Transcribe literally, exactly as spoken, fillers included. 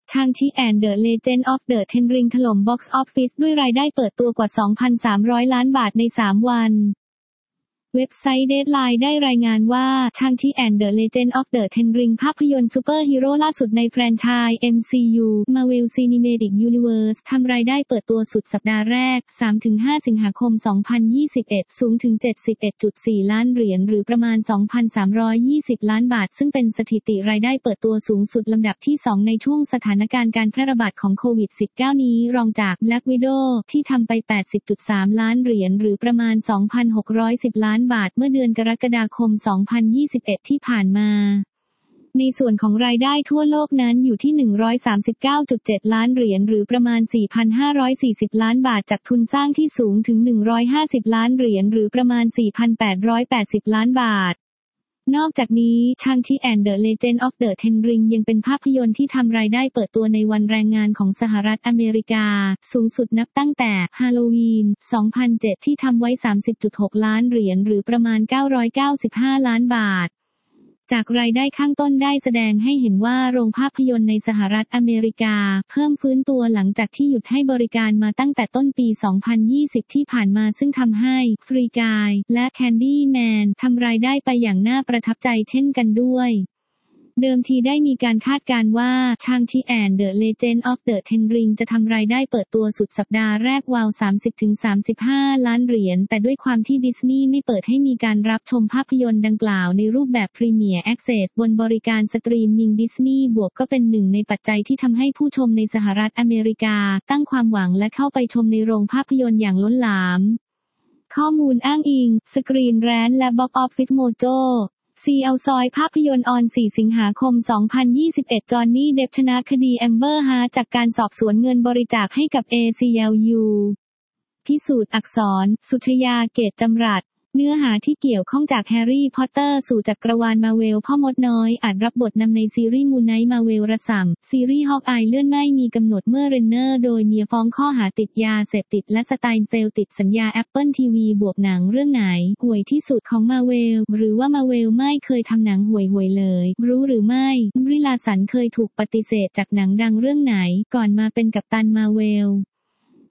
Shang-Chi and the Legend of the Ten Rings ถล่ม Box Office ด้วยรายได้เปิดตัวกว่า สองพันสามร้อย ล้านบาทใน สาม วันเว็บไซต์ Deadline ได้รายงานว่า Shang-Chi and the Legend of the Ten Rings ภาพยนตร์ซูเปอร์ฮีโร่ล่าสุดในแฟรนไชส์ เอ็ม ซี ยู Marvel Cinematic Universe ทำรายได้เปิดตัวสุดสัปดาห์แรก สามถึงห้า สิงหาคม สองพันยี่สิบเอ็ด สูงถึง เจ็ดสิบเอ็ดจุดสี่ ล้านเหรียญหรือประมาณ สองพันสามร้อยยี่สิบ ล้านบาทซึ่งเป็นสถิติรายได้เปิดตัวสูงสุดลำดับที่ สอง ในช่วงสถานการณ์การแพร่ระบาดของโควิด สิบเก้า นี้รองจาก Black Widow ที่ทำไป แปดสิบจุดสาม ล้านเหรียญหรือประมาณ สองพันหกร้อยสิบ ล้านบาทเมื่อเดือนกรกฎาคม สองพันยี่สิบเอ็ด ที่ผ่านมาในส่วนของรายได้ทั่วโลกนั้นอยู่ที่ หนึ่งร้อยสามสิบเก้าจุดเจ็ด ล้านเหรียญหรือประมาณ สี่พันห้าร้อยสี่สิบ ล้านบาทจากทุนสร้างที่สูงถึง หนึ่งร้อยห้าสิบ ล้านเหรียญหรือประมาณ สี่พันแปดร้อยแปดสิบ ล้านบาทนอกจากนี้ Shang-Chi and the Legend of the Ten Rings ยังเป็นภาพยนตร์ที่ทำรายได้เปิดตัวในวันแรงงานของสหรัฐอเมริกาสูงสุดนับตั้งแต่ฮาโลวีน สองพันเจ็ด ที่ทำไว้ สามสิบจุดหก ล้านเหรียญหรือประมาณ เก้าร้อยเก้าสิบห้า ล้านบาทจากรายได้ข้างต้นได้แสดงให้เห็นว่าโรงภาพยนตร์ในสหรัฐอเมริกาเพิ่มฟื้นตัวหลังจากที่หยุดให้บริการมาตั้งแต่ต้นปี สองพันยี่สิบ ที่ผ่านมาซึ่งทำให้ฟรีกายและแคนดี้แมนทำรายได้ไปอย่างน่าประทับใจเช่นกันด้วยเดิมทีได้มีการคาดการณ์ว่า Shang-Chi and the Legend of the Ten Rings จะทำรายได้เปิดตัวสุดสัปดาห์แรกวาว สามสิบถึงสามสิบห้า ล้านเหรียญแต่ด้วยความที่ดิสนีย์ไม่เปิดให้มีการรับชมภาพยนตร์ดังกล่าวในรูปแบบ Premier Access บนบริการสตรีมมิ่งดิสนีย์บวกก็เป็นหนึ่งในปัจจัยที่ทำให้ผู้ชมในสหรัฐอเมริกาตั้งความหวังและเข้าไปชมในโรงภาพยนตร์อย่างล้นหลามข้อมูลอ้างอิง Screen Rant และ Box Office Mojoซี แอล ซอยภาพยนตร์ออน สี่ สิงหาคม สองพันยี่สิบเอ็ด จอห์นนี่ เดปชนะคดีแอมเบอร์ฮาร์ดจากการสอบสวนเงินบริจาคให้กับ เอ ซี แอล ยู พิสูจน์อักษร สุชยา เกตจำรัดเนื้อหาที่เกี่ยวข้องจากแฮร์รี่พอตเตอร์สู่จักรวาลมาเวลพ่อมดน้อยอาจรับบทนำในซีรีส์มูนไนท์มาเวลระส่ำซีรีส์ฮอกอายเลื่อนไม่มีกำหนดเมื่อเรนเนอร์โดยเมียฟ้องข้อหาติดยาเสพติดและสไตน์เฟลติดสัญญา Apple ที วี บวกหนังเรื่องไหนห่วยที่สุดของมาเวลหรือว่ามาเวลไม่เคยทำหนังห่วยๆเลยรู้หรือไม่บริลาสันเคยถูกปฏิเสธจากหนังดังเรื่องไหนก่อนมาเป็นกัปตันมาเวล